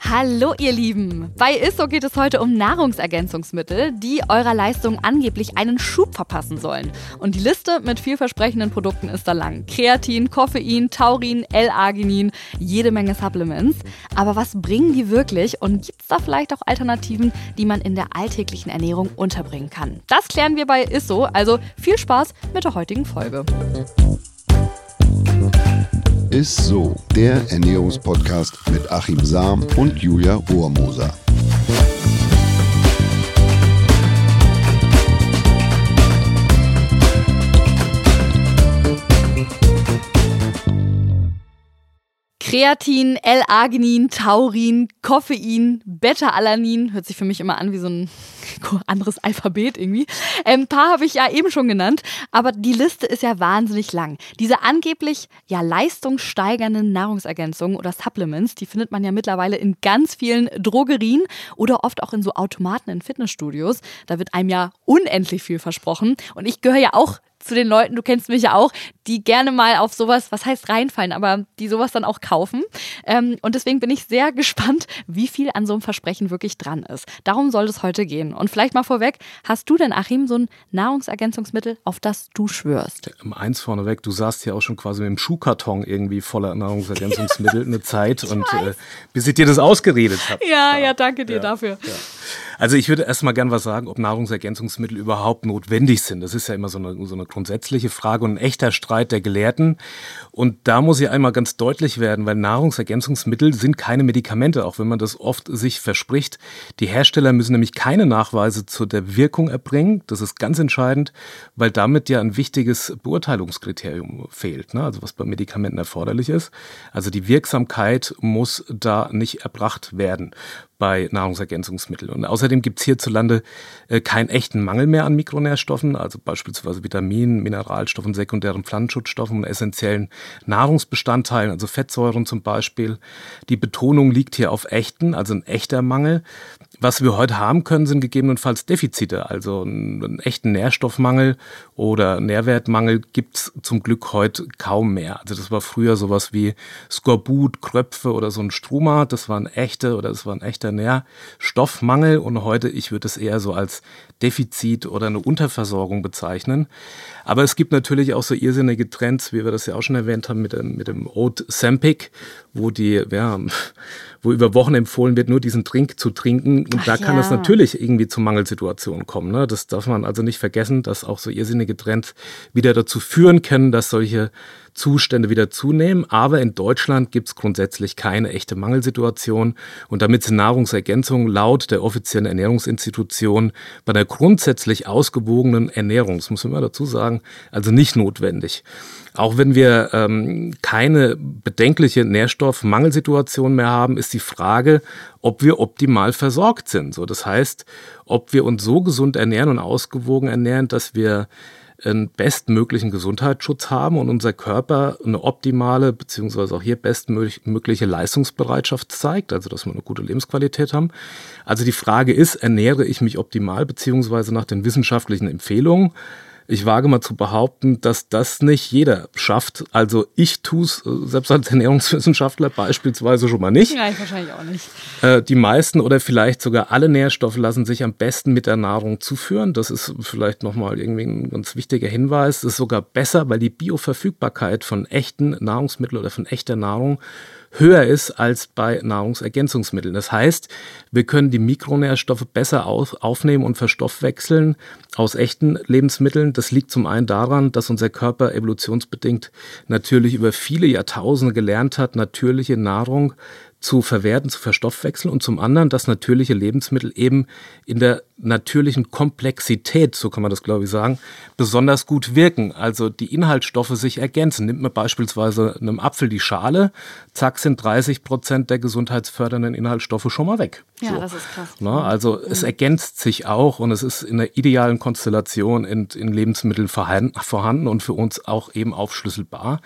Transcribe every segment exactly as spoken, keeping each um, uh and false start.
Hallo ihr Lieben! Bei Isso geht es heute um Nahrungsergänzungsmittel, die eurer Leistung angeblich einen Schub verpassen sollen. Und die Liste mit vielversprechenden Produkten ist da lang. Kreatin, Koffein, Taurin, L-Arginin, jede Menge Supplements. Aber was bringen die wirklich und gibt es da vielleicht auch Alternativen, die man in der alltäglichen Ernährung unterbringen kann? Das klären wir bei Isso, also viel Spaß mit der heutigen Folge. Ist so, der Ernährungspodcast mit Achim Sam und Julia Rohrmoser. Kreatin, L-Arginin, Taurin, Koffein, Beta-Alanin, hört sich für mich immer an wie so ein anderes Alphabet irgendwie. Ein ähm, paar habe ich ja eben schon genannt, aber die Liste ist ja wahnsinnig lang. Diese angeblich ja leistungssteigernden Nahrungsergänzungen oder Supplements, die findet man ja mittlerweile in ganz vielen Drogerien oder oft auch in so Automaten in Fitnessstudios. Da wird einem ja unendlich viel versprochen und ich gehöre ja auch zu den Leuten, du kennst mich ja auch, die gerne mal auf sowas, was heißt reinfallen, aber die sowas dann auch kaufen. Ähm, und deswegen bin ich sehr gespannt, wie viel an so einem Versprechen wirklich dran ist. Darum soll es heute gehen. Und vielleicht mal vorweg, hast du denn, Achim, so ein Nahrungsergänzungsmittel, auf das du schwörst? Um eins vorneweg, du saßt ja auch schon quasi mit dem Schuhkarton irgendwie voller Nahrungsergänzungsmittel eine Zeit und äh, bis ich dir das ausgeredet habe. Ja, ja, ja, danke dir ja, dafür. Ja. Also ich würde erst mal gern was sagen, ob Nahrungsergänzungsmittel überhaupt notwendig sind. Das ist ja immer so eine, so eine grundsätzliche Frage und ein echter Streit der Gelehrten. Und da muss ich einmal ganz deutlich werden, weil Nahrungsergänzungsmittel sind keine Medikamente, auch wenn man das oft sich verspricht. Die Hersteller müssen nämlich keine Nachweise zu der Wirkung erbringen. Das ist ganz entscheidend, weil damit ja ein wichtiges Beurteilungskriterium fehlt, ne? Also was bei Medikamenten erforderlich ist. Also die Wirksamkeit muss da nicht erbracht werden bei Nahrungsergänzungsmitteln. Und außerdem gibt es hierzulande äh, keinen echten Mangel mehr an Mikronährstoffen, also beispielsweise Vitaminen, Mineralstoffen, sekundären Pflanzenschutzstoffen und essentiellen Nahrungsbestandteilen, also Fettsäuren zum Beispiel. Die Betonung liegt hier auf echten, also ein echter Mangel. Was wir heute haben können, sind gegebenenfalls Defizite, also einen, einen echten Nährstoffmangel oder Nährwertmangel gibt's zum Glück heute kaum mehr. Also das war früher sowas wie Skorbut, Kröpfe oder so ein Struma, das waren echte oder das war ein echter Nährstoffmangel und heute, ich würde es eher so als Defizit oder eine Unterversorgung bezeichnen. Aber es gibt natürlich auch so irrsinnige Trends, wie wir das ja auch schon erwähnt haben mit dem, mit dem Ozempic, wo die, ja, wo über Wochen empfohlen wird, nur diesen Trink zu trinken. Und Ach da kann es ja. natürlich irgendwie zu Mangelsituationen kommen. Ne? Das darf man also nicht vergessen, dass auch so irrsinnige Trends wieder dazu führen können, dass solche Zustände wieder zunehmen. Aber in Deutschland gibt es grundsätzlich keine echte Mangelsituation. Und damit sind Nahrungsergänzungen laut der offiziellen Ernährungsinstitution bei einer grundsätzlich ausgewogenen Ernährung, das muss man immer dazu sagen, also nicht notwendig. Auch wenn wir ähm, keine bedenkliche Nährstoffmangelsituation mehr haben, ist die Frage, ob wir optimal versorgt sind. So, das heißt, ob wir uns so gesund ernähren und ausgewogen ernähren, dass wir einen bestmöglichen Gesundheitsschutz haben und unser Körper eine optimale beziehungsweise auch hier bestmögliche Leistungsbereitschaft zeigt, also dass wir eine gute Lebensqualität haben. Also die Frage ist, ernähre ich mich optimal beziehungsweise nach den wissenschaftlichen Empfehlungen? Ich wage mal zu behaupten, dass das nicht jeder schafft. Also ich tue es selbst als Ernährungswissenschaftler beispielsweise schon mal nicht. Ja, ich wahrscheinlich auch nicht. Äh, die meisten oder vielleicht sogar alle Nährstoffe lassen sich am besten mit der Nahrung zuführen. Das ist vielleicht nochmal irgendwie ein ganz wichtiger Hinweis. Das ist sogar besser, weil die Bioverfügbarkeit von echten Nahrungsmitteln oder von echter Nahrung höher ist als bei Nahrungsergänzungsmitteln. Das heißt, wir können die Mikronährstoffe besser auf, aufnehmen und verstoffwechseln aus echten Lebensmitteln. Das liegt zum einen daran, dass unser Körper evolutionsbedingt natürlich über viele Jahrtausende gelernt hat, natürliche Nahrung zu verwerten, zu verstoffwechseln und zum anderen, dass natürliche Lebensmittel eben in der natürlichen Komplexität, so kann man das glaube ich sagen, besonders gut wirken. Also die Inhaltsstoffe sich ergänzen. Nimmt man beispielsweise einem Apfel die Schale, zack sind dreißig Prozent der gesundheitsfördernden Inhaltsstoffe schon mal weg. Ja, so. Das ist krass. Na, also mhm. es ergänzt sich auch und es ist in der idealen Konstellation in, in Lebensmitteln vorhanden und für uns auch eben aufschlüsselbar.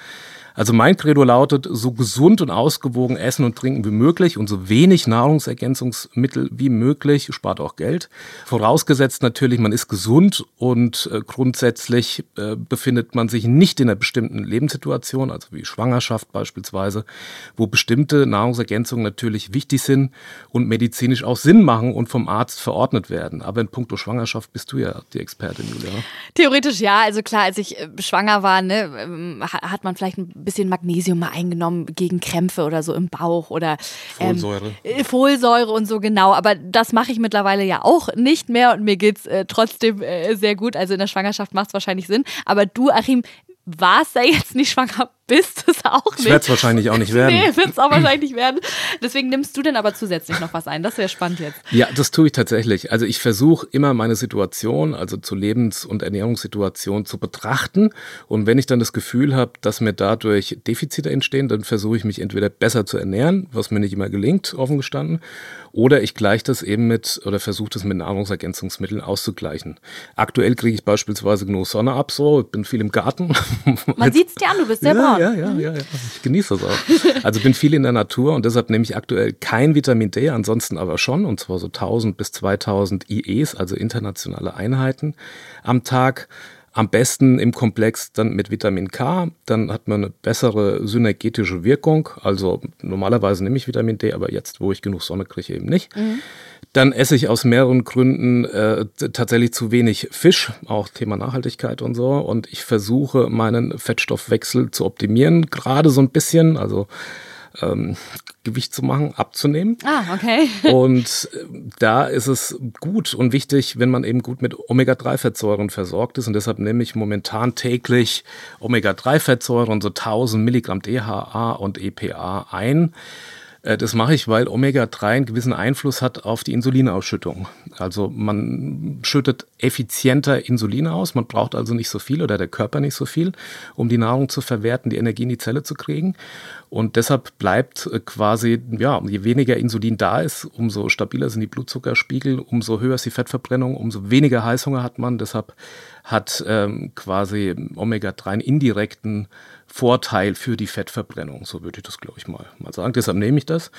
Also mein Credo lautet, so gesund und ausgewogen essen und trinken wie möglich und so wenig Nahrungsergänzungsmittel wie möglich, spart auch Geld. Vorausgesetzt natürlich, man ist gesund und äh, grundsätzlich äh, befindet man sich nicht in einer bestimmten Lebenssituation, also wie Schwangerschaft beispielsweise, wo bestimmte Nahrungsergänzungen natürlich wichtig sind und medizinisch auch Sinn machen und vom Arzt verordnet werden. Aber in puncto Schwangerschaft bist du ja die Expertin, Julia. Theoretisch ja, also klar, als ich äh, schwanger war, ne, hat man vielleicht ein bisschen Magnesium mal eingenommen gegen Krämpfe oder so im Bauch oder ähm, Folsäure. Folsäure und so, genau. Aber das mache ich mittlerweile ja auch nicht mehr und mir geht's äh, trotzdem äh, sehr gut. Also in der Schwangerschaft macht es wahrscheinlich Sinn. Aber du, Achim, warst ja jetzt nicht schwanger, bist es auch nicht. Ich werde es wahrscheinlich auch nicht werden. Nee, wird es auch wahrscheinlich nicht werden. Deswegen nimmst du denn aber zusätzlich noch was ein. Das wäre spannend jetzt. Ja, das tue ich tatsächlich. Also ich versuche immer meine Situation, also zur Lebens- und Ernährungssituation zu betrachten. Und wenn ich dann das Gefühl habe, dass mir dadurch Defizite entstehen, dann versuche ich mich entweder besser zu ernähren, was mir nicht immer gelingt, offen gestanden, oder ich gleiche das eben mit oder versuche das mit Nahrungsergänzungsmitteln auszugleichen. Aktuell kriege ich beispielsweise genug Sonne ab, so, ich bin viel im Garten. Man sieht es dir an, du bist sehr ja, braun. Ja, ja, ja, ja, ich genieße das auch. Also bin viel in der Natur und deshalb nehme ich aktuell kein Vitamin D, ansonsten aber schon, und zwar so tausend bis zweitausend I Es, also internationale Einheiten am Tag. Am besten im Komplex dann mit Vitamin K, dann hat man eine bessere synergetische Wirkung. Also normalerweise nehme ich Vitamin D, aber jetzt, wo ich genug Sonne kriege, eben nicht. Mhm. Dann esse ich aus mehreren Gründen äh, tatsächlich zu wenig Fisch, auch Thema Nachhaltigkeit und so. Und ich versuche, meinen Fettstoffwechsel zu optimieren, gerade so ein bisschen, also ähm, Gewicht zu machen, abzunehmen. Ah, okay. Und da ist es gut und wichtig, wenn man eben gut mit Omega drei Fettsäuren versorgt ist. Und deshalb nehme ich momentan täglich Omega drei Fettsäuren, so tausend Milligramm D H A und E P A ein. Das mache ich, weil Omega drei einen gewissen Einfluss hat auf die Insulinausschüttung. Also man schüttet effizienter Insulin aus, man braucht also nicht so viel oder der Körper nicht so viel, um die Nahrung zu verwerten, die Energie in die Zelle zu kriegen. Und deshalb bleibt quasi, ja, je weniger Insulin da ist, umso stabiler sind die Blutzuckerspiegel, umso höher ist die Fettverbrennung, umso weniger Heißhunger hat man. Deshalb hat ähm, quasi Omega drei einen indirekten Vorteil für die Fettverbrennung. So würde ich das, glaube ich, mal, mal sagen. Deshalb nehme ich das.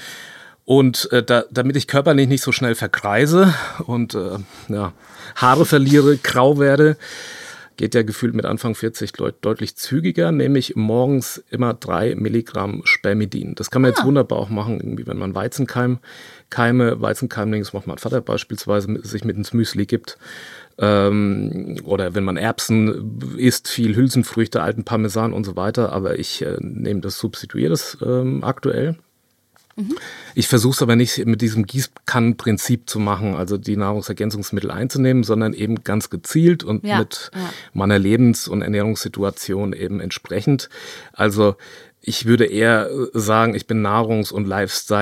Und äh, da, damit ich körperlich nicht so schnell verkreise und äh, ja, Haare verliere, grau werde, geht ja gefühlt mit Anfang vierzig deutlich zügiger, nehme ich morgens immer drei Milligramm Spermidin. Das kann man ah. jetzt wunderbar auch machen, irgendwie, wenn man Weizenkeim, Keime, Weizenkeimlinge, das macht mein Vater beispielsweise, sich mit ins Müsli gibt. Ähm, oder wenn man Erbsen isst, viel Hülsenfrüchte, alten Parmesan und so weiter. Aber ich äh, nehme das, substituiere das ähm, aktuell. Mhm. Ich versuche es aber nicht mit diesem Gießkannenprinzip zu machen, also die Nahrungsergänzungsmittel einzunehmen, sondern eben ganz gezielt und ja, mit ja. meiner Lebens- und Ernährungssituation eben entsprechend. Also ich würde eher sagen, ich bin Nahrungs- und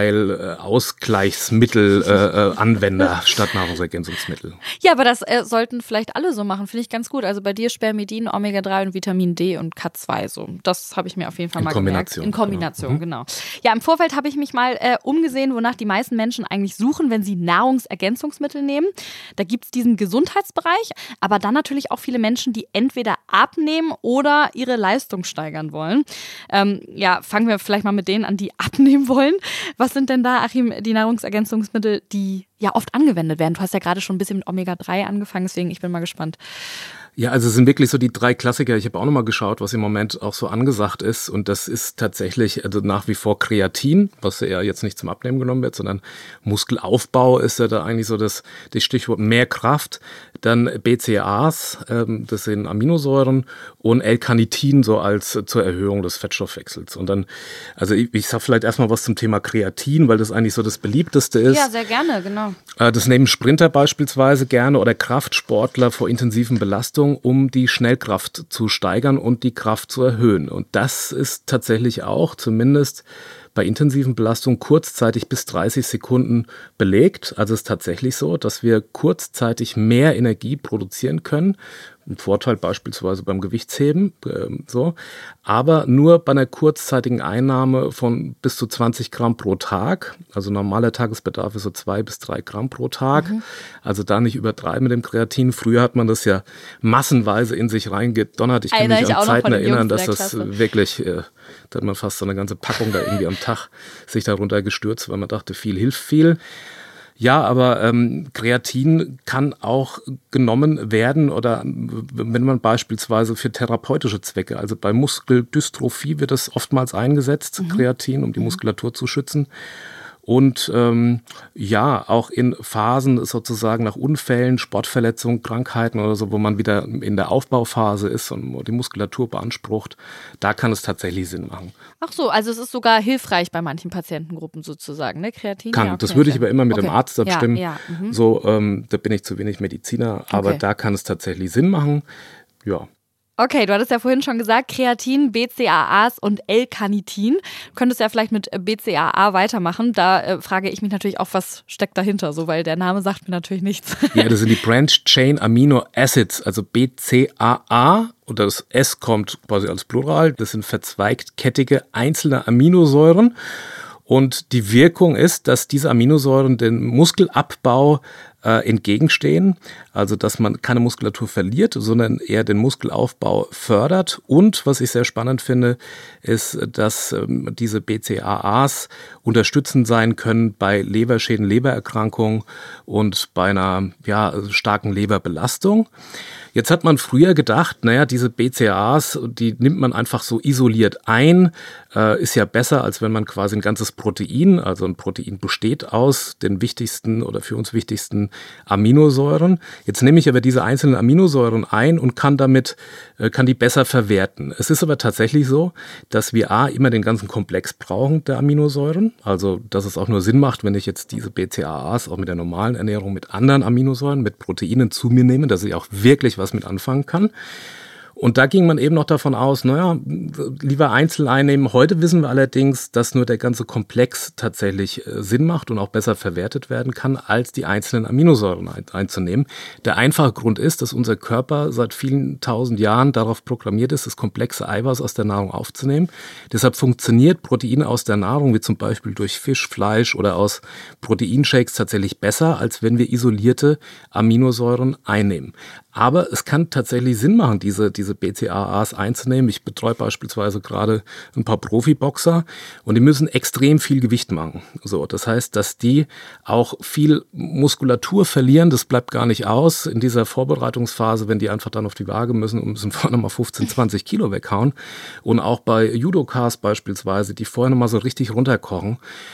Lifestyle-Ausgleichsmittel-Anwender äh, statt Nahrungsergänzungsmittel. Ja, aber das äh, sollten vielleicht alle so machen, finde ich ganz gut. Also bei dir Spermidin, Omega drei und Vitamin D und K zwei so. Das habe ich mir auf jeden Fall In mal Kombination, gemerkt. In Kombination, genau. genau. Ja, im Vorfeld habe ich mich mal äh, umgesehen, wonach die meisten Menschen eigentlich suchen, wenn sie Nahrungsergänzungsmittel nehmen. Da gibt es diesen Gesundheitsbereich, aber dann natürlich auch viele Menschen, die entweder abnehmen oder ihre Leistung steigern wollen. Ähm, Ja, fangen wir vielleicht mal mit denen an, die abnehmen wollen. Was sind denn da, Achim, die Nahrungsergänzungsmittel, die ja oft angewendet werden? Du hast ja gerade schon ein bisschen mit Omega drei angefangen, deswegen ich bin mal gespannt. Ja, also es sind wirklich so die drei Klassiker. Ich habe auch nochmal geschaut, was im Moment auch so angesagt ist. Und das ist tatsächlich also nach wie vor Kreatin, was ja jetzt nicht zum Abnehmen genommen wird, sondern Muskelaufbau ist ja da eigentlich so das, das Stichwort mehr Kraft. Dann B C A As, ähm, das sind Aminosäuren, und L-Carnitin so als äh, zur Erhöhung des Fettstoffwechsels. Und dann, also ich, ich sage vielleicht erstmal was zum Thema Kreatin, weil das eigentlich so das beliebteste ist. Ja, sehr gerne, genau. Äh, das nehmen Sprinter beispielsweise gerne oder Kraftsportler vor intensiven Belastungen, um die Schnellkraft zu steigern und die Kraft zu erhöhen. Und das ist tatsächlich auch zumindest bei intensiven Belastungen kurzzeitig bis dreißig Sekunden belegt. Also es ist tatsächlich so, dass wir kurzzeitig mehr Energie produzieren können, ein Vorteil beispielsweise beim Gewichtsheben, äh, so, aber nur bei einer kurzzeitigen Einnahme von bis zu zwanzig Gramm pro Tag. Also normaler Tagesbedarf ist so zwei bis drei Gramm pro Tag. Mhm. Also da nicht übertreiben mit dem Kreatin. Früher hat man das ja massenweise in sich reingedonnert. Ich kann mich an Zeiten erinnern, dass das wirklich, äh, da hat man fast so eine ganze Packung da irgendwie am Tag sich darunter gestürzt, weil man dachte, viel hilft viel. Ja, aber ähm, Kreatin kann auch genommen werden oder wenn man beispielsweise für therapeutische Zwecke, also bei Muskeldystrophie wird das oftmals eingesetzt, mhm. Kreatin, um die Muskulatur zu schützen. Und ähm, ja, auch in Phasen sozusagen nach Unfällen, Sportverletzungen, Krankheiten oder so, wo man wieder in der Aufbauphase ist und die Muskulatur beansprucht, da kann es tatsächlich Sinn machen. Ach so, also es ist sogar hilfreich bei manchen Patientengruppen sozusagen, ne? Kreatin? Kann, ja, okay, das würde ich aber immer mit okay. dem Arzt abstimmen. Ja, ja, mhm. So, ähm, da bin ich zu wenig Mediziner, aber okay. da kann es tatsächlich Sinn machen. Ja. Okay, du hattest ja vorhin schon gesagt, Kreatin, B C A As und L-Carnitin. Du könntest ja vielleicht mit B C A A weitermachen. Da äh, frage ich mich natürlich auch, was steckt dahinter, so, weil der Name sagt mir natürlich nichts. Ja, das sind die Branched Chain Amino Acids, also B C A A. Und das S kommt quasi als Plural. Das sind verzweigtkettige einzelne Aminosäuren. Und die Wirkung ist, dass diese Aminosäuren den Muskelabbau äh, entgegenstehen. Also, dass man keine Muskulatur verliert, sondern eher den Muskelaufbau fördert. Und was ich sehr spannend finde, ist, dass ähm, diese B C A As unterstützend sein können bei Leberschäden, Lebererkrankungen und bei einer ja, starken Leberbelastung. Jetzt hat man früher gedacht, naja, diese B C A As, die nimmt man einfach so isoliert ein, äh, ist ja besser, als wenn man quasi ein ganzes Protein, also ein Protein besteht aus den wichtigsten oder für uns wichtigsten Aminosäuren. Jetzt nehme ich aber diese einzelnen Aminosäuren ein und kann damit, äh, kann die besser verwerten. Es ist aber tatsächlich so, dass wir A, immer den ganzen Komplex brauchen der Aminosäuren, also dass es auch nur Sinn macht, wenn ich jetzt diese B C A As auch mit der normalen Ernährung mit anderen Aminosäuren, mit Proteinen zu mir nehme, dass ich auch wirklich was mit anfangen kann. Und da ging man eben noch davon aus, naja, lieber einzeln einnehmen. Heute wissen wir allerdings, dass nur der ganze Komplex tatsächlich äh, Sinn macht und auch besser verwertet werden kann, als die einzelnen Aminosäuren ein, einzunehmen. Der einfache Grund ist, dass unser Körper seit vielen tausend Jahren darauf programmiert ist, das komplexe Eiweiß aus der Nahrung aufzunehmen. Deshalb funktioniert Protein aus der Nahrung, wie zum Beispiel durch Fisch, Fleisch oder aus Proteinshakes tatsächlich besser, als wenn wir isolierte Aminosäuren einnehmen. Aber es kann tatsächlich Sinn machen, diese, diese B C A As einzunehmen. Ich betreue beispielsweise gerade ein paar Profiboxer und die müssen extrem viel Gewicht machen. So, das heißt, dass die auch viel Muskulatur verlieren. Das bleibt gar nicht aus in dieser Vorbereitungsphase, wenn die einfach dann auf die Waage müssen und müssen vorne mal fünfzehn, zwanzig Kilo weghauen. Und auch bei Judokas beispielsweise, die vorher noch mal so richtig runterkochen.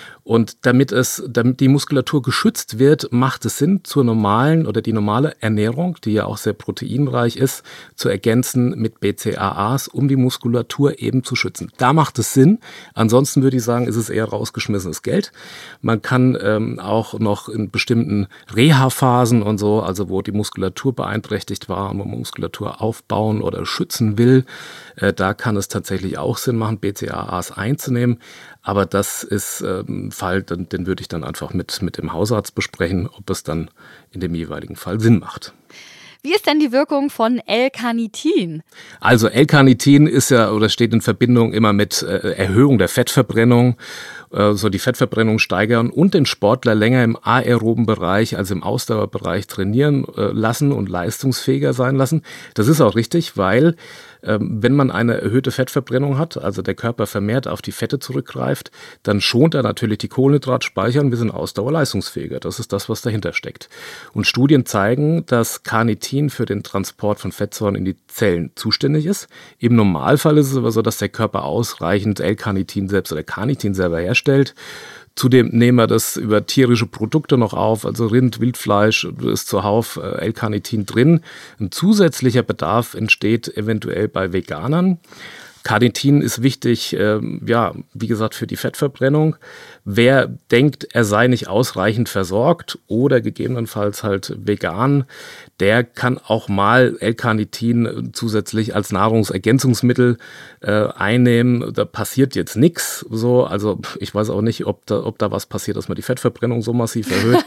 Und damit es, damit die Muskulatur geschützt wird, macht es Sinn, zur normalen oder die normale Ernährung, die ja auch sehr proteinreich ist, zu ergänzen mit B C A As, um die Muskulatur eben zu schützen. Da macht es Sinn. Ansonsten würde ich sagen, ist es eher rausgeschmissenes Geld. Man kann ähm, auch noch in bestimmten Reha-Phasen und so, also wo die Muskulatur beeinträchtigt war und man Muskulatur aufbauen oder schützen will, äh, da kann es tatsächlich auch Sinn machen, B C A As einzunehmen. Aber das ist äh, ein Fall, den, den würde ich dann einfach mit, mit dem Hausarzt besprechen, ob es dann in dem jeweiligen Fall Sinn macht. Wie ist denn die Wirkung von L-Carnitin? Also L-Carnitin ist ja oder steht in Verbindung immer mit äh, Erhöhung der Fettverbrennung, äh, so die Fettverbrennung steigern und den Sportler länger im aeroben Bereich, also im Ausdauerbereich trainieren äh, lassen und leistungsfähiger sein lassen. Das ist auch richtig, weil wenn man eine erhöhte Fettverbrennung hat, also der Körper vermehrt auf die Fette zurückgreift, dann schont er natürlich die Kohlenhydratspeicher und wir sind ausdauerleistungsfähiger. Das ist das, was dahinter steckt. Und Studien zeigen, dass Carnitin für den Transport von Fettsäuren in die Zellen zuständig ist. Im Normalfall ist es aber so, dass der Körper ausreichend L-Carnitin selbst oder Carnitin selber herstellt. Zudem nehmen wir das über tierische Produkte noch auf, also Rind, Wildfleisch, ist zuhauf L-Carnitin drin. Ein zusätzlicher Bedarf entsteht eventuell bei Veganern. Carnitin ist wichtig, äh, ja, wie gesagt, für die Fettverbrennung. Wer denkt, er sei nicht ausreichend versorgt oder gegebenenfalls halt vegan, der kann auch mal L-Carnitin zusätzlich als Nahrungsergänzungsmittel äh, einnehmen. Da passiert jetzt nichts. So, also ich weiß auch nicht, ob da, ob da was passiert, dass man die Fettverbrennung so massiv erhöht.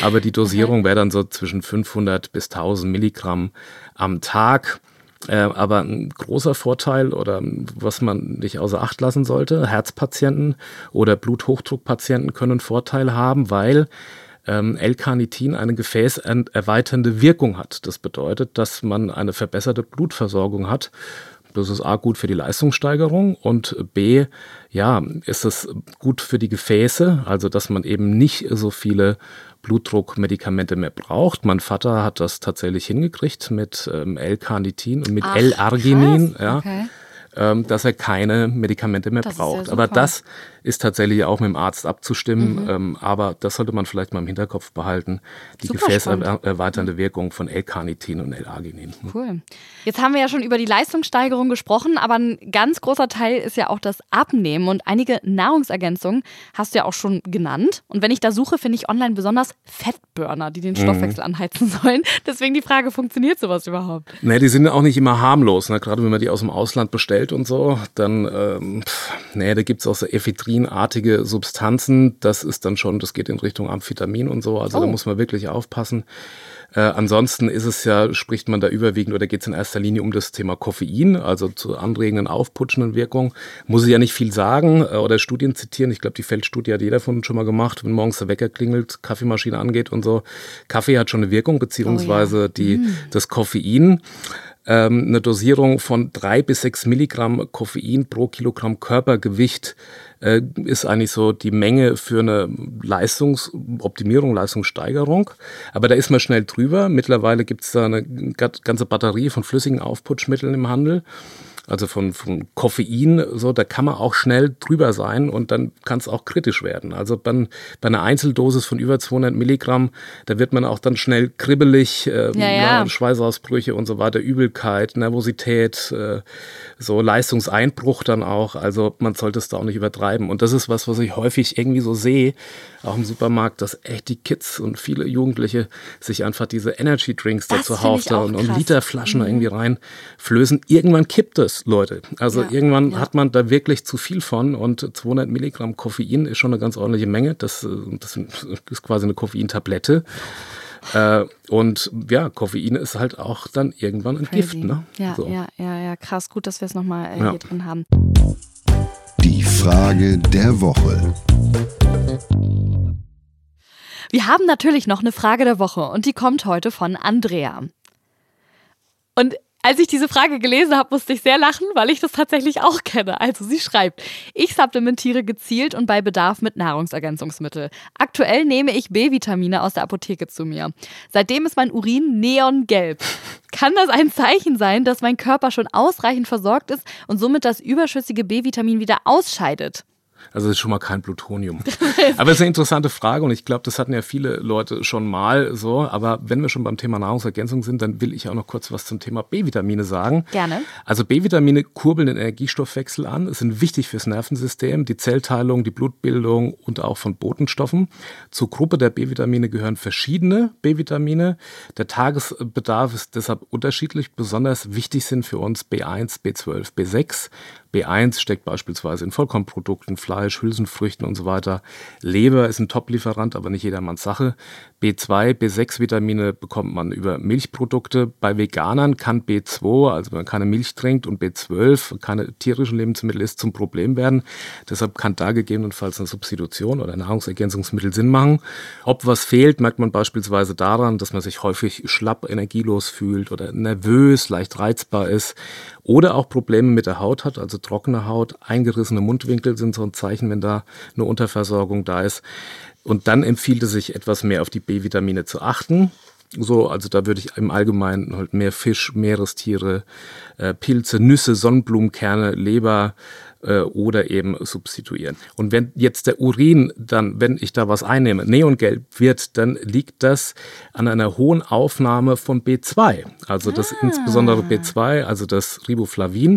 Aber die Dosierung okay. wäre dann so zwischen fünfhundert bis tausend Milligramm am Tag. Äh, aber ein großer Vorteil oder was man nicht außer Acht lassen sollte, Herzpatienten oder Bluthochdruckpatienten können einen Vorteil haben, weil ähm, L-Carnitin eine gefäßerweiternde Wirkung hat. Das bedeutet, dass man eine verbesserte Blutversorgung hat. Das ist A, gut für die Leistungssteigerung und B, ja, ist es gut für die Gefäße, also dass man eben nicht so viele Blutdruckmedikamente mehr braucht. Mein Vater hat das tatsächlich hingekriegt mit ähm, L-Carnitin und mit Ach, L-Arginin, ja, okay. ähm, dass er keine Medikamente mehr das braucht. Ja aber das ist tatsächlich auch mit dem Arzt abzustimmen, mhm. ähm, aber das sollte man vielleicht mal im Hinterkopf behalten, die gefäßerweiternde Wirkung von L-Carnitin und L-Arginin. Cool. Jetzt haben wir ja schon über die Leistungssteigerung gesprochen, aber ein ganz großer Teil ist ja auch das Abnehmen und einige Nahrungsergänzungen hast du ja auch schon genannt. Und wenn ich da suche, finde ich online besonders Fettburner, die den Stoffwechsel mhm. anheizen sollen. Deswegen die Frage, funktioniert sowas überhaupt? Nee, die sind auch nicht immer harmlos, ne? Gerade wenn man die aus dem Ausland bestellt und so, dann, ähm, nee, da gibt es auch so Ephedrin artige Substanzen, das ist dann schon, das geht in Richtung Amphetamin und so, also oh. da muss man wirklich aufpassen. Äh, ansonsten ist es ja, spricht man da überwiegend oder geht es in erster Linie um das Thema Koffein, also zur anregenden, aufputschenden Wirkung. Muss ich ja nicht viel sagen äh, oder Studien zitieren. Ich glaube, die Feldstudie hat jeder von uns schon mal gemacht, wenn morgens der Wecker klingelt, Kaffeemaschine angeht und so. Kaffee hat schon eine Wirkung, beziehungsweise oh, ja. die, mm. das Koffein. Ähm, eine Dosierung von drei bis sechs Milligramm Koffein pro Kilogramm Körpergewicht äh, ist eigentlich so die Menge für eine Leistungsoptimierung, Leistungssteigerung. Aber da ist man schnell drüber. Mittlerweile gibt es da eine ganze Batterie von flüssigen Aufputschmitteln im Handel. Also von, von Koffein, so, da kann man auch schnell drüber sein und dann kann es auch kritisch werden. Also bei, bei einer Einzeldosis von über zweihundert Milligramm, da wird man auch dann schnell kribbelig, äh, ja, ja. Ja, Schweißausbrüche und so weiter, Übelkeit, Nervosität, äh, so Leistungseinbruch dann auch. Also man sollte es da auch nicht übertreiben. Und das ist was, was ich häufig irgendwie so sehe, auch im Supermarkt, dass echt die Kids und viele Jugendliche sich einfach diese Energy Drinks dazu haufen und, und Literflaschen mhm. irgendwie reinflößen. Irgendwann kippt es. Leute. Also ja, irgendwann ja. hat man da wirklich zu viel von und zweihundert Milligramm Koffein ist schon eine ganz ordentliche Menge. Das, das ist quasi eine Koffeintablette. Äh, und ja, Koffein ist halt auch dann irgendwann ein Crazy. Gift. Ne? Ja, so. ja, ja, ja, krass. Gut, dass wir es nochmal äh, ja. hier drin haben. Die Frage der Woche. Wir haben natürlich noch eine Frage der Woche und die kommt heute von Andrea. Und als ich diese Frage gelesen habe, musste ich sehr lachen, weil ich das tatsächlich auch kenne. Also sie schreibt, ich supplementiere gezielt und bei Bedarf mit Nahrungsergänzungsmitteln. Aktuell nehme ich B-Vitamine aus der Apotheke zu mir. Seitdem ist mein Urin neongelb. Kann das ein Zeichen sein, dass mein Körper schon ausreichend versorgt ist und somit das überschüssige B-Vitamin wieder ausscheidet? Also das ist schon mal kein Plutonium. Aber es ist eine interessante Frage und ich glaube, das hatten ja viele Leute schon mal so. Aber wenn wir schon beim Thema Nahrungsergänzung sind, dann will ich auch noch kurz was zum Thema B-Vitamine sagen. Gerne. Also B-Vitamine kurbeln den Energiestoffwechsel an, es sind wichtig fürs Nervensystem, die Zellteilung, die Blutbildung und auch von Botenstoffen. Zur Gruppe der B-Vitamine gehören verschiedene B-Vitamine. Der Tagesbedarf ist deshalb unterschiedlich. Besonders wichtig sind für uns B eins, B zwölf, B sechs. B eins steckt beispielsweise in Vollkornprodukten, Fleisch, Hülsenfrüchten und so weiter. Leber ist ein Top-Lieferant, aber nicht jedermanns Sache. B zwei, B sechs Vitamine bekommt man über Milchprodukte. Bei Veganern kann B zwei, also wenn man keine Milch trinkt, und B zwölf, keine tierischen Lebensmittel isst, zum Problem werden. Deshalb kann da gegebenenfalls eine Substitution oder Nahrungsergänzungsmittel Sinn machen. Ob was fehlt, merkt man beispielsweise daran, dass man sich häufig schlapp, energielos fühlt oder nervös, leicht reizbar ist oder auch Probleme mit der Haut hat, also trockene Haut, eingerissene Mundwinkel sind so ein Zeichen, wenn da eine Unterversorgung da ist. Und dann empfiehlt es sich, etwas mehr auf die B-Vitamine zu achten. So, also da würde ich im Allgemeinen halt mehr Fisch, Meerestiere, äh, Pilze, Nüsse, Sonnenblumenkerne, Leber äh, oder eben substituieren. Und wenn jetzt der Urin dann, wenn ich da was einnehme, neongelb wird, dann liegt das an einer hohen Aufnahme von B zwei. Also das ah. insbesondere B zwei, also das Riboflavin.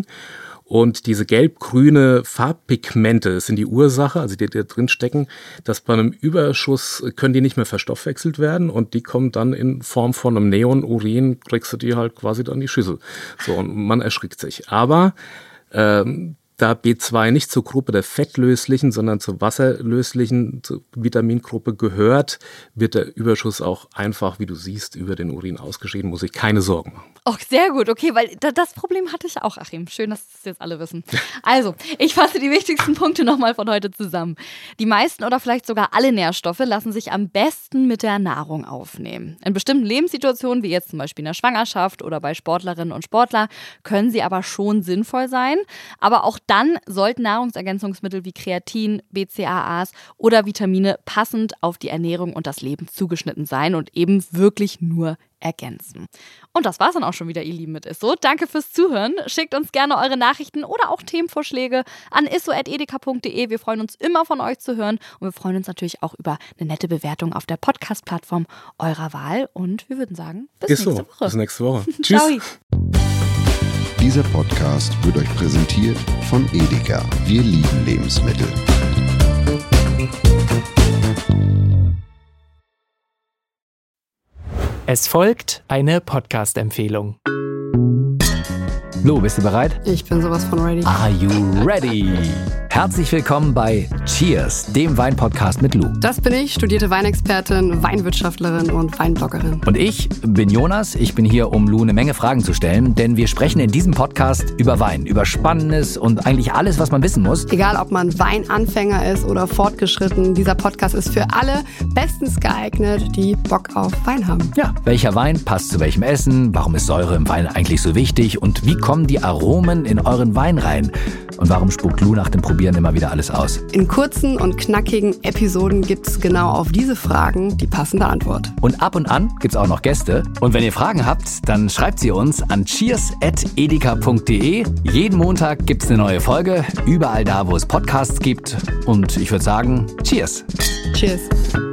Und diese gelb-grüne Farbpigmente sind die Ursache, also die da drin stecken, dass bei einem Überschuss können die nicht mehr verstoffwechselt werden und die kommen dann in Form von einem Neon-Urin, kriegst du die halt quasi dann in die Schüssel. So, und man erschrickt sich. Aber ähm, Da B zwei nicht zur Gruppe der fettlöslichen, sondern zur wasserlöslichen zur Vitamingruppe gehört, wird der Überschuss auch einfach, wie du siehst, über den Urin ausgeschieden, muss ich keine Sorgen machen. Oh, sehr gut, okay, weil das Problem hatte ich auch, Achim. Schön, dass das jetzt alle wissen. Also, ich fasse die wichtigsten Punkte nochmal von heute zusammen. Die meisten oder vielleicht sogar alle Nährstoffe lassen sich am besten mit der Nahrung aufnehmen. In bestimmten Lebenssituationen, wie jetzt zum Beispiel in der Schwangerschaft oder bei Sportlerinnen und Sportlern, können sie aber schon sinnvoll sein. Aber auch dann sollten Nahrungsergänzungsmittel wie Kreatin, B C A As oder Vitamine passend auf die Ernährung und das Leben zugeschnitten sein und eben wirklich nur ergänzen. Und das war's dann auch schon wieder, ihr Lieben, mit Isso. Danke fürs Zuhören. Schickt uns gerne eure Nachrichten oder auch Themenvorschläge an isso at edeka punkt de. Wir freuen uns immer, von euch zu hören. Und wir freuen uns natürlich auch über eine nette Bewertung auf der Podcast-Plattform eurer Wahl. Und wir würden sagen, bis Ist nächste so. Woche. Bis nächste Woche. Tschüss. Ciao. Dieser Podcast wird euch präsentiert von Edeka. Wir lieben Lebensmittel. Es folgt eine Podcast-Empfehlung. Lou, bist du bereit? Ich bin sowas von ready. Are you ready? Herzlich willkommen bei Cheers, dem Wein-Podcast mit Lou. Das bin ich, studierte Weinexpertin, Weinwirtschaftlerin und Weinbloggerin. Und ich bin Jonas. Ich bin hier, um Lou eine Menge Fragen zu stellen, denn wir sprechen in diesem Podcast über Wein, über Spannendes und eigentlich alles, was man wissen muss. Egal, ob man Weinanfänger ist oder fortgeschritten, dieser Podcast ist für alle bestens geeignet, die Bock auf Wein haben. Ja, welcher Wein passt zu welchem Essen? Warum ist Säure im Wein eigentlich so wichtig? Und wie kommen die Aromen in euren Wein rein? Und warum spuckt Lou nach dem Probieren immer wieder alles aus? In kurzen und knackigen Episoden gibt es genau auf diese Fragen die passende Antwort. Und ab und an gibt's auch noch Gäste. Und wenn ihr Fragen habt, dann schreibt sie uns an cheers at edeka punkt de. Jeden Montag gibt's eine neue Folge, überall da, wo es Podcasts gibt. Und ich würde sagen, Cheers! Cheers!